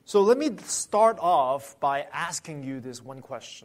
So let me start off by asking you this one question.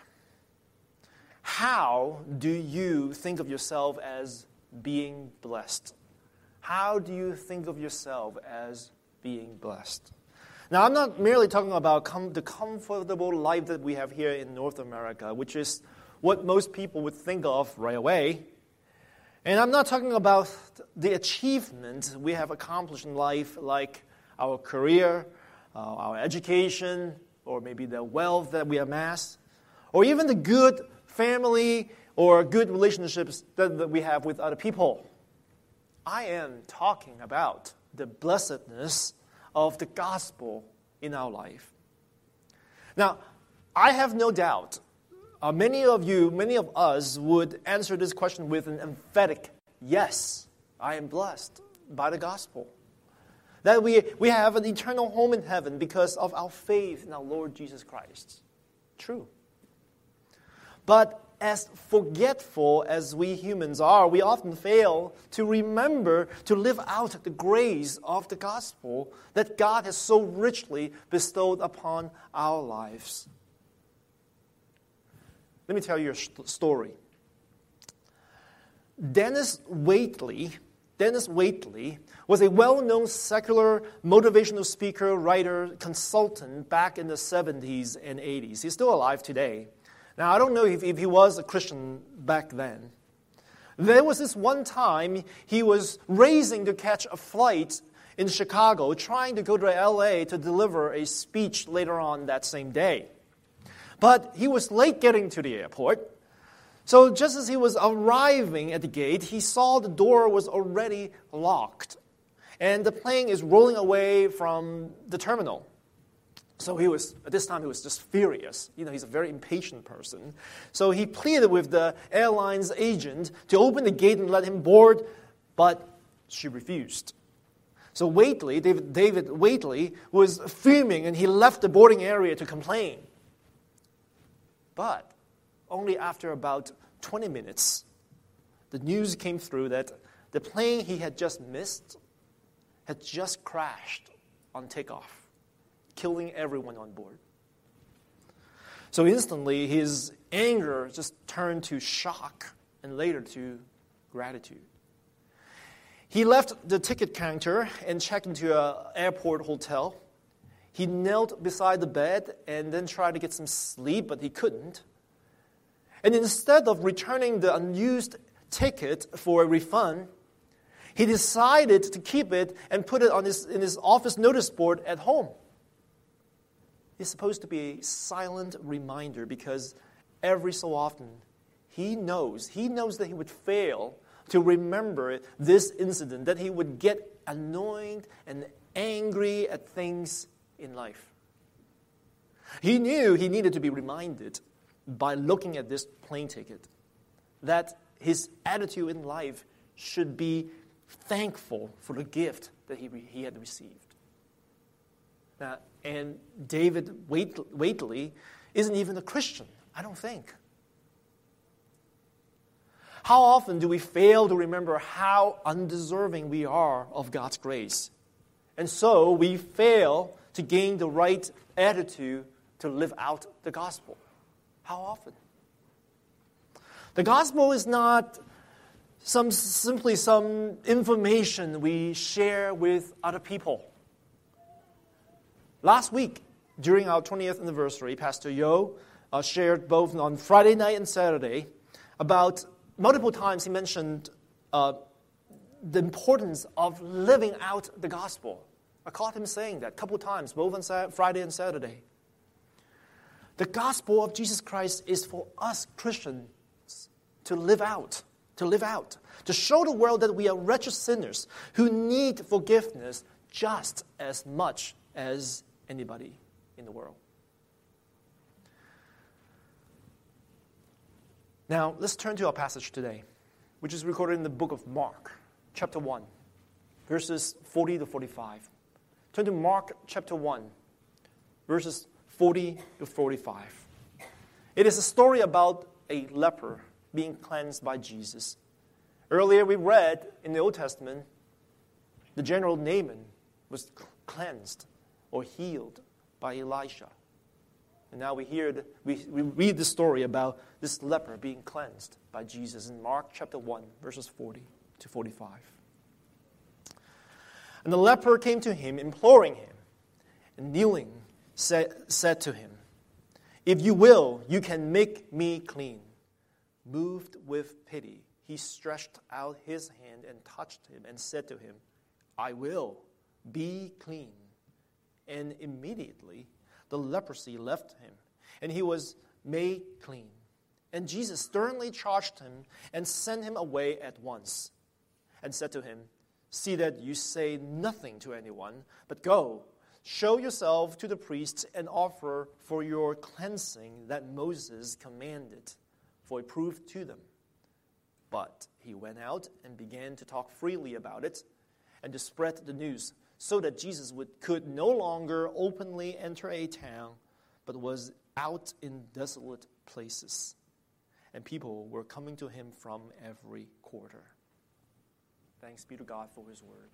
How do you think of yourself as being blessed? How do you think of yourself as being blessed? Now, I'm not merely talking about the comfortable life that we have here in North America, which is what most people would think of right away. And I'm not talking about the achievement we have accomplished in life, like our career, our education, or maybe the wealth that we amass, or even the good family or good relationships that we have with other people. I am talking about the blessedness of the gospel in our life. Now, I have no doubt many of us would answer this question with an emphatic yes, I am blessed by the gospel. That we have an eternal home in heaven because of our faith in our Lord Jesus Christ. True. But as forgetful as we humans are, we often fail to remember to live out the grace of the gospel that God has so richly bestowed upon our lives. Let me tell you a story. Dennis Waitley was a well-known secular motivational speaker, writer, consultant back in the 70s and 80s. He's still alive today. Now, I don't know if he was a Christian back then. There was this one time he was racing to catch a flight in Chicago, trying to go to L.A. to deliver a speech later on that same day. But he was late getting to the airport. So just as he was arriving at the gate, he saw the door was already locked. And the plane is rolling away from the terminal. So at this time he was just furious. He's a very impatient person. So he pleaded with the airline's agent to open the gate and let him board, but she refused. So David Waitley was fuming, and he left the boarding area to complain. But only after about 20 minutes, the news came through that the plane he had just missed had just crashed on takeoff, killing everyone on board. So instantly, his anger just turned to shock and later to gratitude. He left the ticket counter and checked into an airport hotel. He knelt beside the bed and then tried to get some sleep, but he couldn't. And instead of returning the unused ticket for a refund, he decided to keep it and put it in his office notice board at home. It's supposed to be a silent reminder because every so often he knows that he would fail to remember this incident, that he would get annoyed and angry at things in life. He knew he needed to be reminded by looking at this plane ticket that his attitude in life should be thankful for the gift that he had received. Now, and David Waitley isn't even a Christian, I don't think. How often do we fail to remember how undeserving we are of God's grace? And so we fail to gain the right attitude to live out the gospel. How often? The gospel is not simply some information we share with other people. Last week, during our 20th anniversary, Pastor Yo shared both on Friday night and Saturday about multiple times he mentioned the importance of living out the gospel. I caught him saying that a couple of times, both on Friday and Saturday. The gospel of Jesus Christ is for us Christians to live out, to show the world that we are wretched sinners who need forgiveness just as much as anybody in the world. Now, let's turn to our passage today, which is recorded in the book of Mark, chapter 1, verses 40 to 45. Turn to Mark chapter 1, verses 40 to 45. It is a story about a leper being cleansed by Jesus. Earlier we read in the Old Testament, the general Naaman was cleansed or healed by Elisha. And now we read the story about this leper being cleansed by Jesus in Mark chapter 1, verses 40 to 45. And the leper came to him, imploring him, and kneeling, said to him, "If you will, you can make me clean." Moved with pity, he stretched out his hand and touched him and said to him, "I will, be clean." And immediately the leprosy left him, and he was made clean. And Jesus sternly charged him and sent him away at once, and said to him, "See that you say nothing to anyone, but go, show yourself to the priests and offer for your cleansing that Moses commanded, for it proved to them." But he went out and began to talk freely about it and to spread the news, so that Jesus could no longer openly enter a town, but was out in desolate places. And people were coming to him from every quarter. Thanks be to God for his word.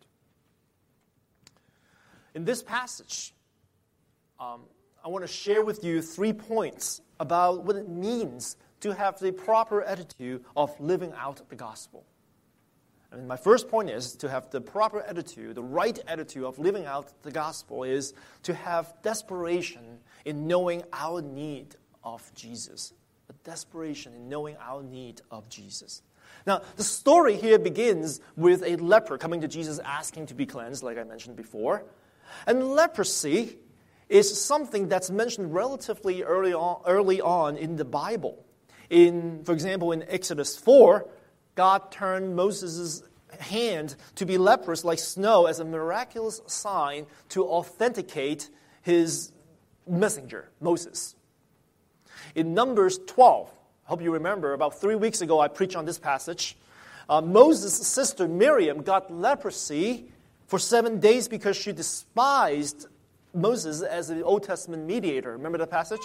In this passage, I want to share with you 3 points about what it means to have the proper attitude of living out the gospel. And my first point is to have the proper attitude, the right attitude of living out the gospel is to have desperation in knowing our need of Jesus. A desperation in knowing our need of Jesus. Now, the story here begins with a leper coming to Jesus asking to be cleansed, like I mentioned before. And leprosy is something that's mentioned relatively early on in the Bible. For example, in Exodus 4, God turned Moses' hand to be leprous like snow as a miraculous sign to authenticate his messenger, Moses. In Numbers 12, I hope you remember, about 3 weeks ago I preached on this passage. Moses' sister Miriam got leprosy for 7 days because she despised Moses as the Old Testament mediator. Remember that passage?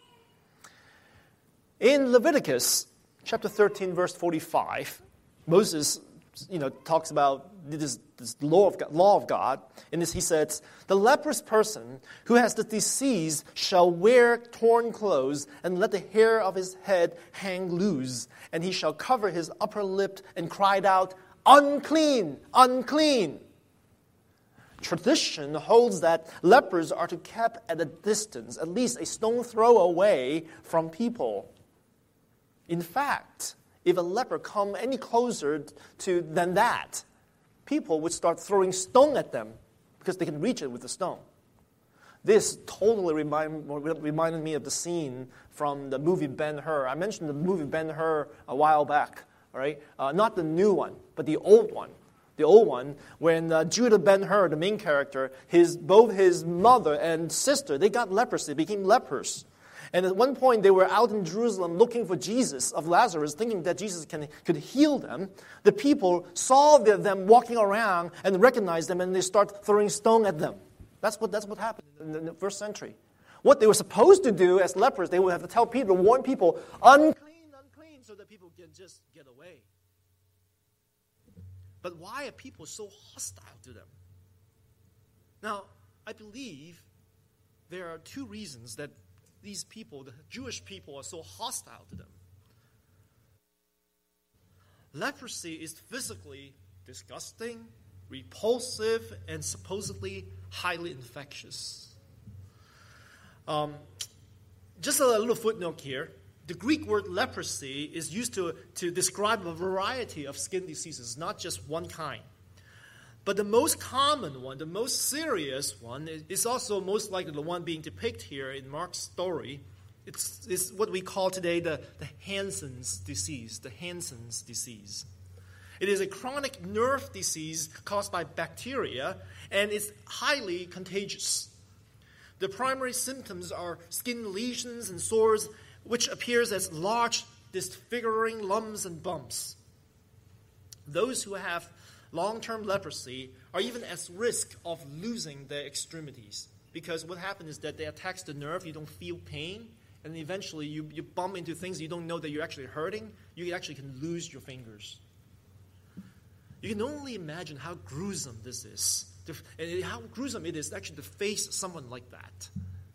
In Leviticus chapter 13, verse 45, Moses, talks about this law of God. In this, he says, "The leprous person who has the disease shall wear torn clothes and let the hair of his head hang loose, and he shall cover his upper lip and cry out, 'Unclean, unclean.'" Tradition holds that lepers are to be kept at a distance, at least a stone throw away from people. In fact, if a leper come any closer than that, people would start throwing stone at them because they can reach it with a stone. This totally reminded me of the scene from the movie Ben-Hur. I mentioned the movie Ben-Hur a while back, all right? Not the new one, but the old one. The old one, when Judah Ben-Hur, the main character, both his mother and sister, they got leprosy, became lepers. And at one point, they were out in Jerusalem looking for Jesus of Lazarus, thinking that Jesus could heal them. The people saw them walking around and recognized them, and they start throwing stone at them. That's what happened in the first century. What they were supposed to do as lepers, they would have to tell people, warn people, "Unclean, unclean," so that people can just get away. But why are people so hostile to them? Now, I believe there are 2 reasons that these people, the Jewish people, are so hostile to them. Leprosy is physically disgusting, repulsive, and supposedly highly infectious. Just a little footnote here. The Greek word leprosy is used to describe a variety of skin diseases, not just one kind. But the most common one, the most serious one, is also most likely the one being depicted here in Mark's story. It's what we call today the Hansen's disease, the Hansen's disease. It is a chronic nerve disease caused by bacteria, and it's highly contagious. The primary symptoms are skin lesions and sores, which appears as large, disfiguring lumps and bumps. Those who have long-term leprosy are even at risk of losing their extremities, because what happens is that they attacks the nerve, you don't feel pain, and eventually you bump into things you don't know that you're actually hurting, you actually can lose your fingers. You can only imagine how gruesome this is, and how gruesome it is actually to face someone like that.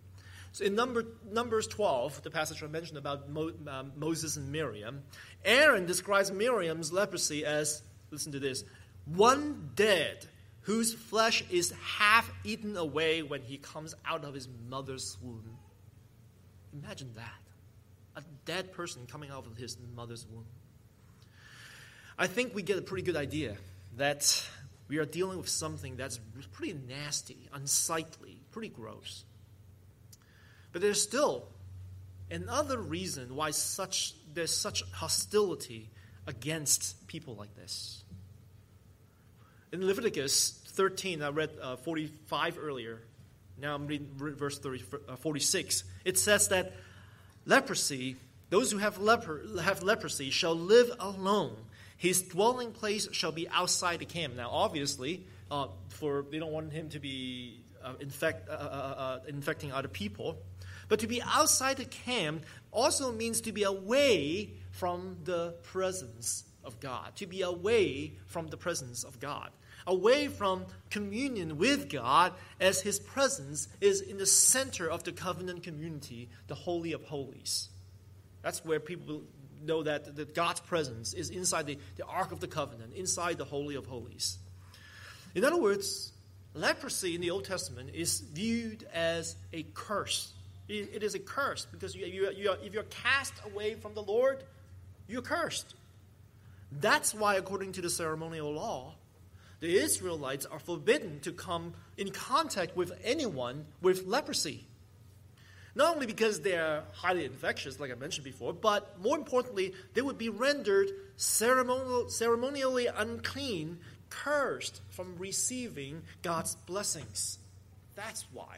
So in Numbers 12, the passage I mentioned about Moses and Miriam, Aaron describes Miriam's leprosy as, listen to this, one dead whose flesh is half eaten away when he comes out of his mother's womb. Imagine that. A dead person coming out of his mother's womb. I think we get a pretty good idea that we are dealing with something that's pretty nasty, unsightly, pretty gross. But there's still another reason why there's such hostility against people like this. In Leviticus 13, I read 45 earlier. Now I'm reading verse 46. It says that leprosy, those who have leprosy shall live alone. His dwelling place shall be outside the camp. Now, obviously, they don't want him to be infecting other people. But to be outside the camp also means to be away from the presence of God. To be away from the presence of God. Away from communion with God, as his presence is in the center of the covenant community, the Holy of Holies. That's where people know that God's presence is inside the Ark of the Covenant, inside the Holy of Holies. In other words, leprosy in the Old Testament is viewed as a curse. It is a curse because if you're cast away from the Lord, you're cursed. That's why, according to the ceremonial law, the Israelites are forbidden to come in contact with anyone with leprosy. Not only because they are highly infectious, like I mentioned before, but more importantly, they would be rendered ceremonially unclean, cursed from receiving God's blessings. That's why.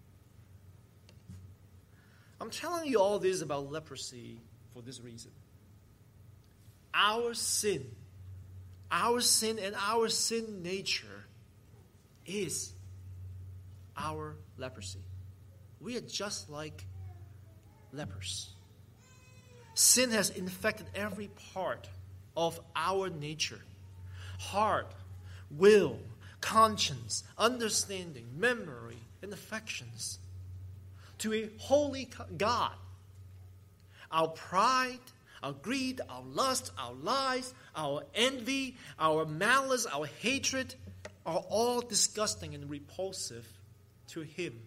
I'm telling you all this about leprosy for this reason. Our sin and our sin nature is our leprosy. We are just like lepers. Sin has infected every part of our nature. Heart, will, conscience, understanding, memory, and affections. To a holy God, our pride, our greed, our lust, our lies, our envy, our malice, our hatred are all disgusting and repulsive to him.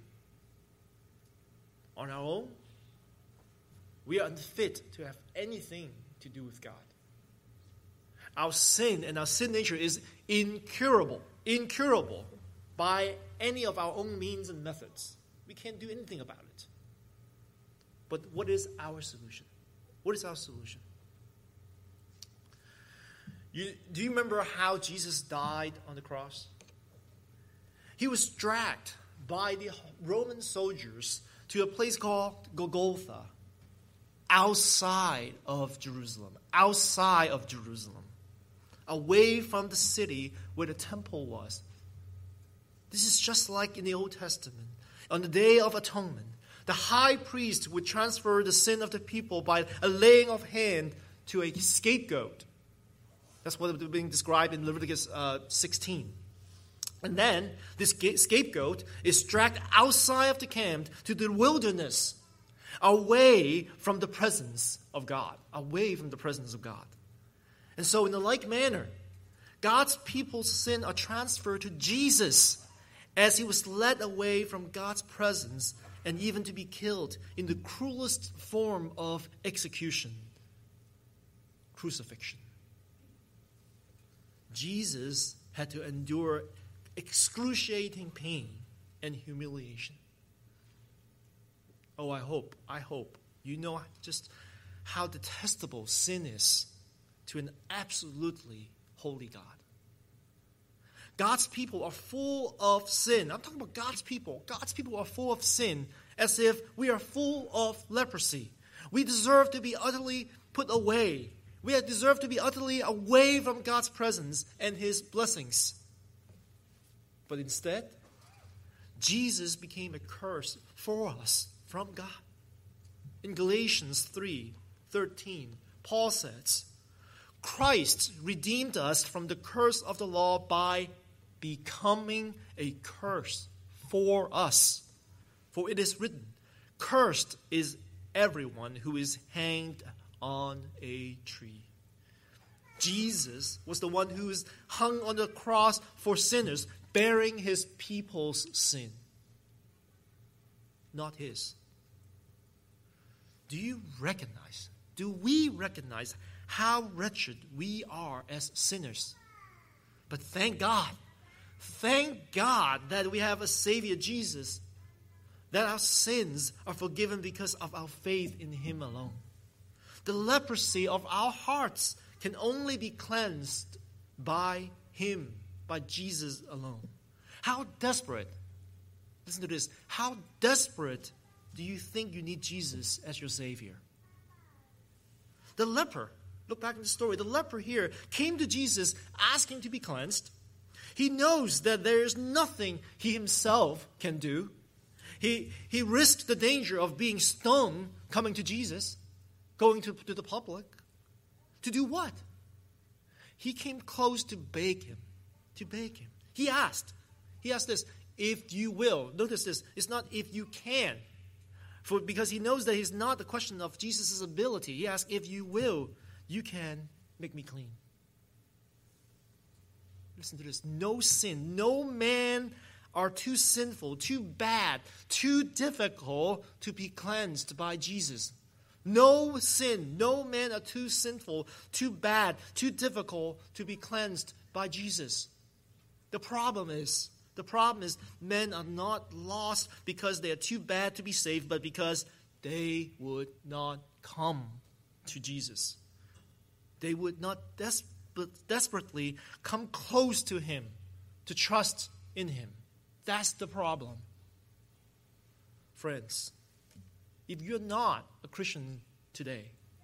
On our own, we are unfit to have anything to do with God. Our sin and our sin nature is incurable by any of our own means and methods. We can't do anything about it. But what is our solution? What is our solution? Do you remember how Jesus died on the cross? He was dragged by the Roman soldiers to a place called Golgotha, outside of Jerusalem, away from the city where the temple was. This is just like in the Old Testament. On the Day of Atonement, the high priest would transfer the sin of the people by a laying of hand to a scapegoat. That's what is being described in Leviticus 16. And then this scapegoat is dragged outside of the camp to the wilderness, away from the presence of God. And so in the like manner, God's people's sin are transferred to Jesus as he was led away from God's presence and even to be killed in the cruelest form of execution, crucifixion. Jesus had to endure excruciating pain and humiliation. Oh, I hope you know just how detestable sin is to an absolutely holy God. God's people are full of sin. I'm talking about God's people. God's people are full of sin as if we are full of leprosy. We deserve to be utterly put away. We deserve to be utterly away from God's presence and his blessings. But instead, Jesus became a curse for us from God. In Galatians 3:13, Paul says, Christ redeemed us from the curse of the law by becoming a curse for us. For it is written, Cursed is everyone who is hanged on a tree. Jesus was the one who is hung on the cross for sinners, bearing his people's sin, not his. Do we recognize how wretched we are as sinners? But thank God that we have a Savior, Jesus, that our sins are forgiven because of our faith in him alone. The leprosy of our hearts can only be cleansed by him, by Jesus alone. How desperate, listen to this, how desperate do you think you need Jesus as your Savior? The leper, look back in the story, the leper here came to Jesus asking to be cleansed. He knows that there is nothing he himself can do. He risked the danger of being stoned coming to Jesus, going to the public. To do what? He came close to beg him. He asked this, if you will. Notice this, it's not if you can. Because he knows that it's not the question of Jesus' ability. He asked, if you will, you can make me clean. Listen to this. No sin, no man are too sinful, too bad, too difficult to be cleansed by Jesus. No sin, no man are too sinful, too bad, too difficult to be cleansed by Jesus. The problem is men are not lost because they are too bad to be saved, but because they would not come to Jesus. They would not desperately come close to him, to trust in him. That's the problem. Friends, if you're not a Christian today,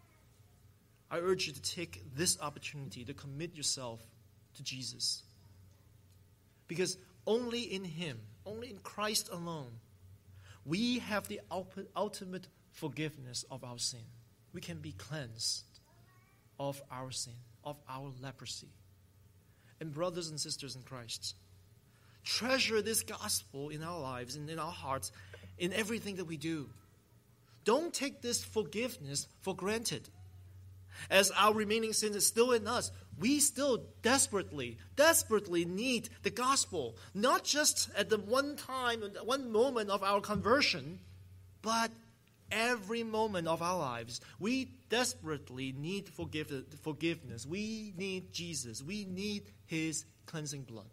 I urge you to take this opportunity to commit yourself to Jesus. Because only in him, only in Christ alone, we have the ultimate forgiveness of our sin. We can be cleansed of our sin, of our leprosy. And brothers and sisters in Christ, treasure this gospel in our lives and in our hearts, in everything that we do. Don't take this forgiveness for granted. As our remaining sin is still in us, we still desperately need the gospel. Not just at the one time, one moment of our conversion, but every moment of our lives. We desperately need forgiveness. We need Jesus. We need his cleansing blood.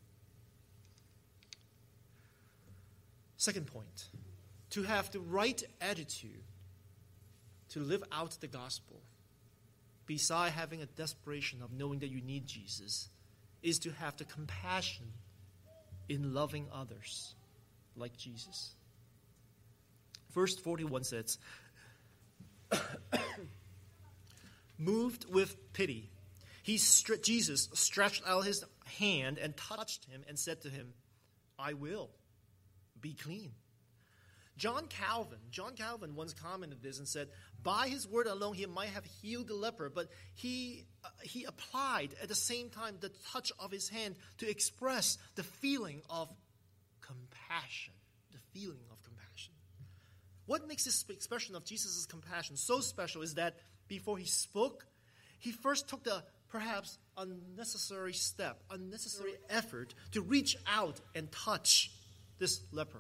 Second point, to have the right attitude to live out the gospel, beside having a desperation of knowing that you need Jesus, is to have the compassion in loving others like Jesus. Verse 41 says, moved with pity, Jesus stretched out his hand and touched him and said to him, I will be clean. John Calvin once commented this and said, by his word alone he might have healed the leper, but he applied at the same time the touch of his hand to express the feeling of compassion. What makes this expression of Jesus' compassion so special is that before he spoke, he first took the perhaps unnecessary step, unnecessary effort to reach out and touch this leper.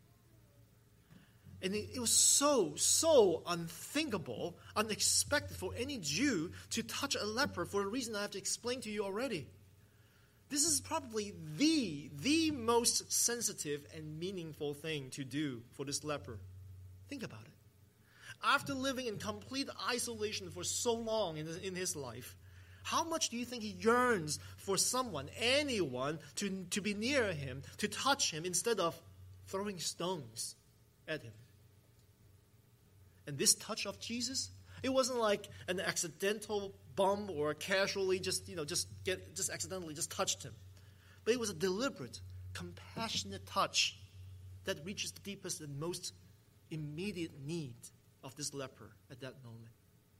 And it was so unthinkable, unexpected for any Jew to touch a leper for a reason I have to explain to you already. This is probably the most sensitive and meaningful thing to do for this leper. Think about it. After living in complete isolation for so long in his life, how much do you think he yearns for someone, anyone, to be near him, to touch him, instead of throwing stones at him? And this touch of Jesus, it wasn't like an accidental bump or casually just accidentally touched him. But it was a deliberate, compassionate touch that reaches the deepest and most immediate need of this leper at that moment.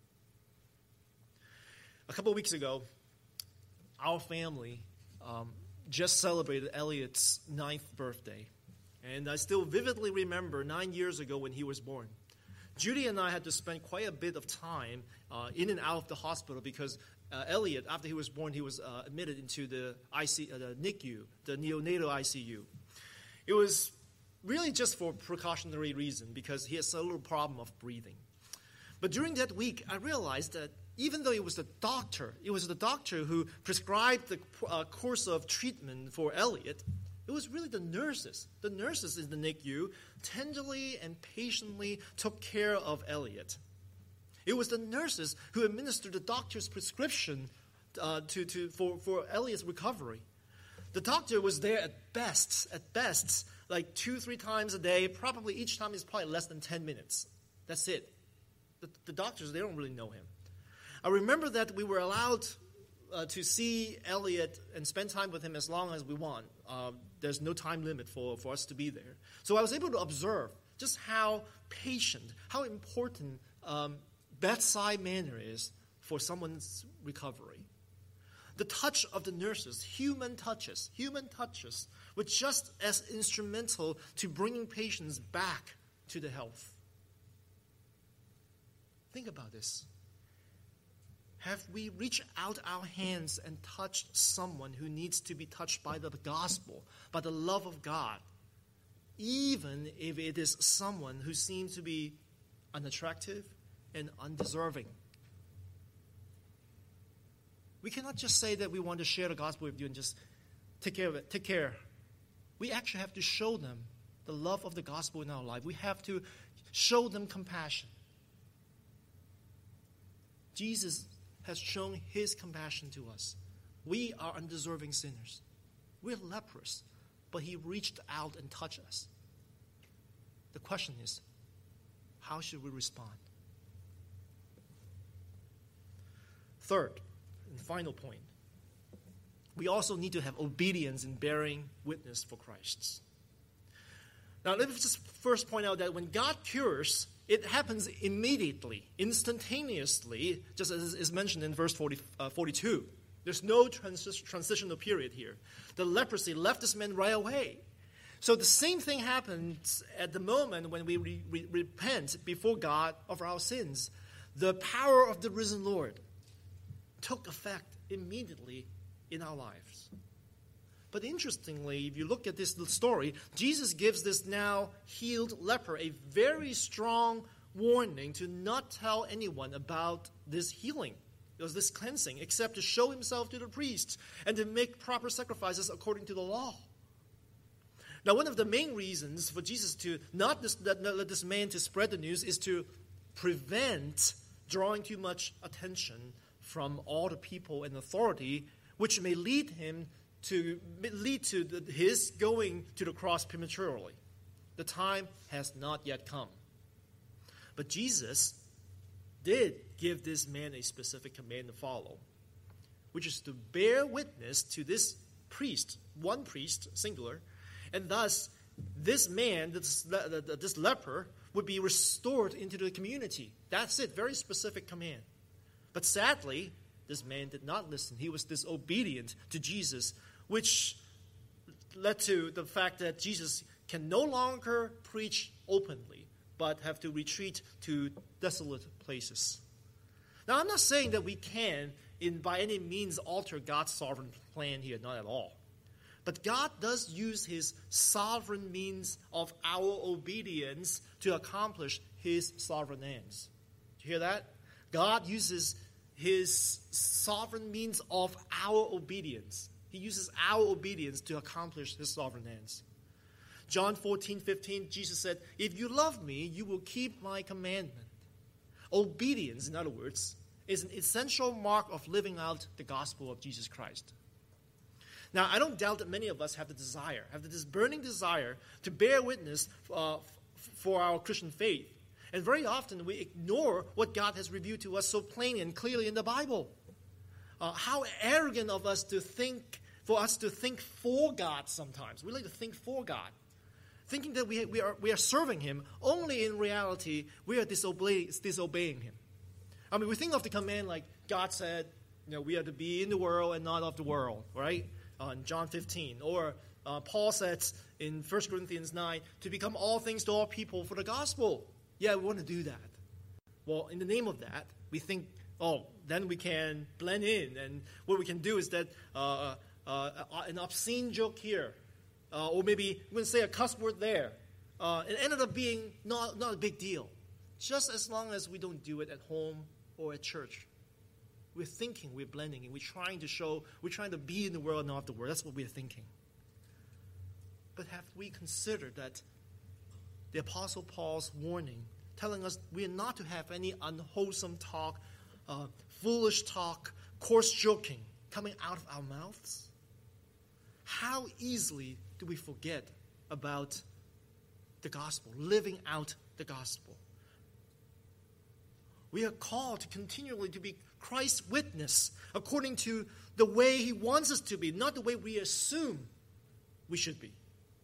A couple of weeks ago, our family just celebrated Elliot's 9th birthday. And I still vividly remember 9 years ago when he was born. Judy and I had to spend quite a bit of time in and out of the hospital because Elliot, after he was born, he was admitted into the NICU, the neonatal ICU. It was really just for precautionary reason because he has a little problem of breathing. But during that week, I realized that even though it was the doctor who prescribed the course of treatment for Elliot, it was really the nurses. The nurses in the NICU tenderly and patiently took care of Elliot. It was the nurses who administered the doctor's prescription for Elliot's recovery. The doctor was there at best, like 2-3 times a day. Probably each time is probably less than 10 minutes. That's it. The doctors, they don't really know him. I remember that we were allowed to see Elliot and spend time with him as long as we want. There's no time limit for us to be there. So I was able to observe just how patient, how important bedside manner is for someone's recovery. The touch of the nurses, human touches, were just as instrumental to bringing patients back to the health. Think about this. Have we reached out our hands and touched someone who needs to be touched by the gospel, by the love of God, even if it is someone who seems to be unattractive and undeserving? We cannot just say that we want to share the gospel with you and just take care of it. Take care. We actually have to show them the love of the gospel in our life. We have to show them compassion. Jesus has shown his compassion to us. We are undeserving sinners. We're leprous, but he reached out and touched us. The question is, how should we respond? Third and final point, we also need to have obedience in bearing witness for Christ. Now, let me just first point out that when God cures, it happens immediately, instantaneously, just as is mentioned in verse 42. There's no transitional period here. The leprosy left this man right away. So the same thing happens at the moment when we repent before God of our sins. The power of the risen Lord took effect immediately in our lives. But interestingly, if you look at this story, Jesus gives this now healed leper a very strong warning to not tell anyone about this healing, this cleansing, except to show himself to the priests and to make proper sacrifices according to the law. Now, one of the main reasons for Jesus to not let this man to spread the news is to prevent drawing too much attention from all the people and authority, which may lead to his going to the cross prematurely. The time has not yet come. But Jesus did give this man a specific command to follow, which is to bear witness to this priest, one priest, singular, and thus this man, this leper, would be restored into the community. That's it, very specific command. But sadly, this man did not listen. He was disobedient to Jesus, which led to the fact that Jesus can no longer preach openly, but have to retreat to desolate places. Now, I'm not saying that we can, by any means, alter God's sovereign plan here, not at all. But God does use his sovereign means of our obedience to accomplish his sovereign ends. Do you hear that? God uses his sovereign means of our obedience. He uses our obedience to accomplish his sovereign ends. John 14:15, Jesus said, "If you love me, you will keep my commandment." Obedience, in other words, is an essential mark of living out the gospel of Jesus Christ. Now, I don't doubt that many of us have this burning desire to bear witness for our Christian faith. And very often we ignore what God has revealed to us so plainly and clearly in the Bible. How arrogant of us for us to think for God sometimes. We like to think for God, thinking that we are serving him, only in reality we are disobeying him. I mean, we think of the command like God said, we are to be in the world and not of the world, right? In John 15. Or Paul says in 1 Corinthians 9, to become all things to all people for the gospel. Yeah, we want to do that. Well, in the name of that, we think, then we can blend in. And what we can do is that an obscene joke here, or maybe we're going to say a cuss word there. It ended up being not a big deal. Just as long as we don't do it at home or at church. We're thinking, we're blending, and we're trying to be in the world and not of the world. That's what we're thinking. But have we considered that the Apostle Paul's warning, telling us we are not to have any unwholesome talk, foolish talk, coarse joking coming out of our mouths? How easily do we forget about the gospel, living out the gospel? We are called to continually to be Christ's witness according to the way he wants us to be, not the way we assume we should be.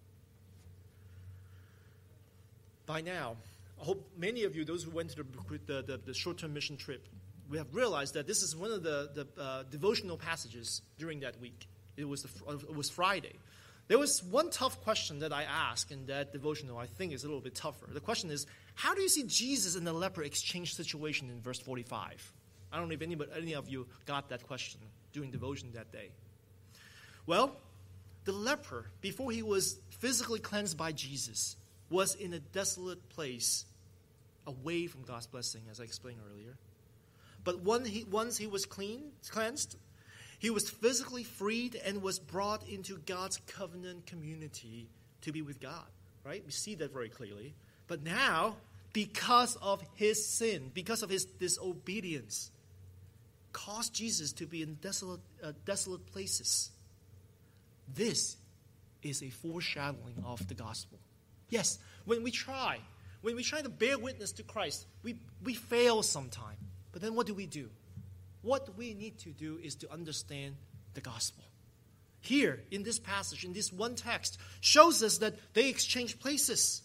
By now, I hope many of you, those who went to the short-term mission trip, we have realized that this is one of the devotional passages during that week. It was Friday. There was one tough question that I asked in that devotional. I think is a little bit tougher. The question is, how do you see Jesus and the leper exchange situation in verse 45? I don't know if any of you got that question during devotion that day. Well, the leper, before he was physically cleansed by Jesus, was in a desolate place away from God's blessing, as I explained earlier. But once he was cleansed, he was physically freed and was brought into God's covenant community to be with God. Right? We see that very clearly. But now, because of his sin, because of his disobedience, caused Jesus to be in desolate places. This is a foreshadowing of the gospel. Yes, when we try to bear witness to Christ, we fail sometime. But then what do? What we need to do is to understand the gospel. Here, in this passage, in this one text, shows us that they exchange places.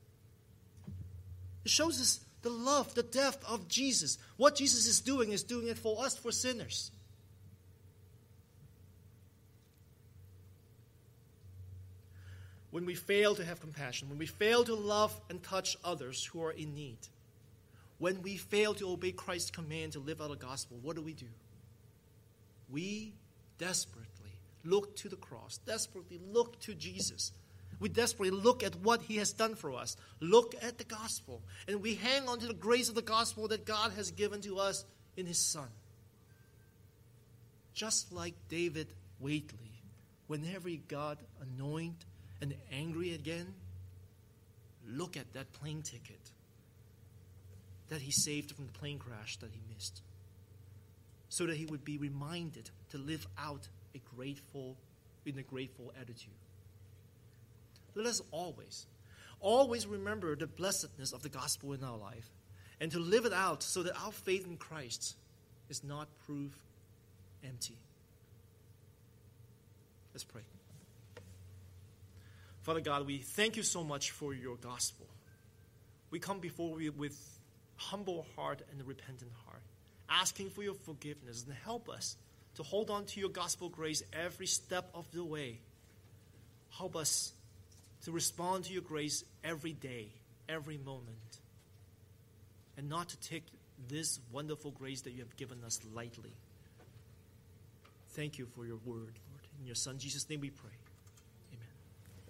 It shows us the love, the depth of Jesus. What Jesus is doing it for us, for sinners. When we fail to have compassion, when we fail to love and touch others who are in need, when we fail to obey Christ's command to live out the gospel, what do? We desperately look to the cross, desperately look to Jesus. We desperately look at what he has done for us. Look at the gospel. And we hang on to the grace of the gospel that God has given to us in his Son. Just like David Waitley, whenever he got annoyed and angry again, look at that plane ticket that he saved from the plane crash that he missed, so that he would be reminded to live out in a grateful attitude. Let us always remember the blessedness of the gospel in our life, and to live it out so that our faith in Christ is not proved empty. Let's pray. Father God, we thank you so much for your gospel. We come before you with humble heart and a repentant heart, asking for your forgiveness, and help us to hold on to your gospel grace every step of the way. Help us to respond to your grace every day, every moment, and not to take this wonderful grace that you have given us lightly. Thank you for your word, Lord. In your Son Jesus' name we pray.